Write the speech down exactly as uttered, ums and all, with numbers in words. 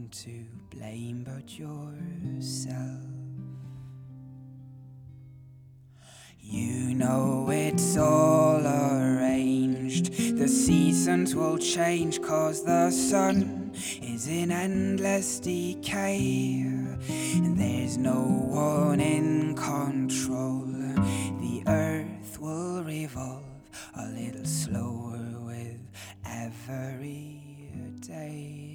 one to blame but yourself. You know it's all arranged. The seasons will change cause the sun is in endless decay, and there's no one in control. The earth will revolve a little slower with every day.